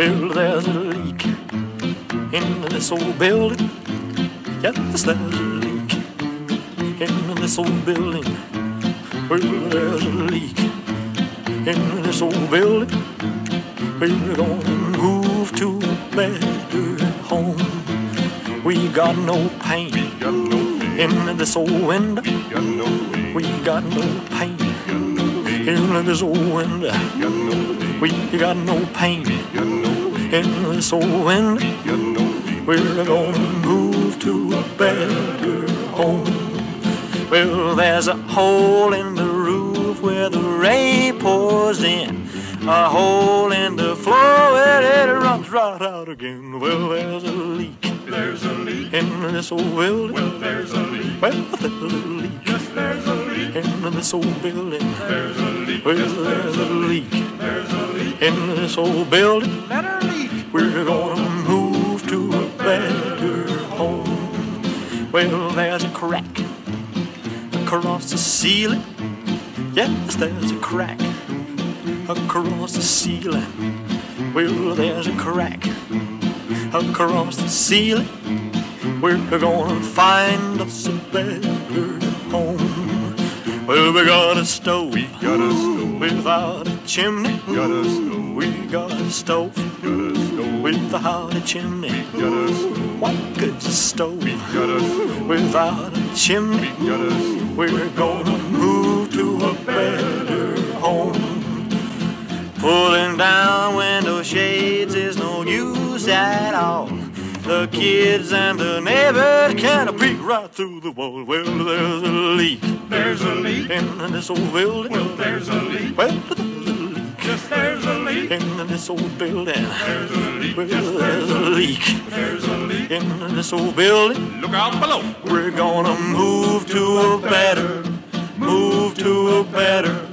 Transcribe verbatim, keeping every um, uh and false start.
Well, there's a leak in this old building. Yes, there's a leak in this old building. Well, there's a leak in this old building. We're gonna move to a better home. We got no pain in this old window. We got no pain in this old window. We got no pain in this old window. We're gonna move to a better home. Well, there's a hole in the roof where the rain pours in, a hole in the floor where it runs right out again. Well, there's a leak. There's a leak in this old building. Well, there's a leak. Well, there's a leak. Yes, there's a leak in this old building. There's a leak. Well, yes, there's a leak. There's a leak in this old building. Let her leak. We're gonna move to a better home. Well, there's a crack across the ceiling. Yes, there's a crack across the ceiling. Well, there's a crack across the ceiling. We're gonna find us a better home. Well, we got a stove, we got a stove without a chimney. Got a stove, we got a stove, got a stove without a chimney. Got a stove, what good's a stove? We got a stove without a chimney. We got a stove, we're gonna move to a better home. Pulling down window shades is no use at all. The kids and the neighbors can't peek right through the wall. Well, there's a leak. There's a leak in this old building. Well, there's a leak. Well, there's a leak. Yes, there's a leak in this old building. There's a leak. Well, yes, there's a leak. There's a leak in this old building. Look out below. We're gonna move to a better, move to a better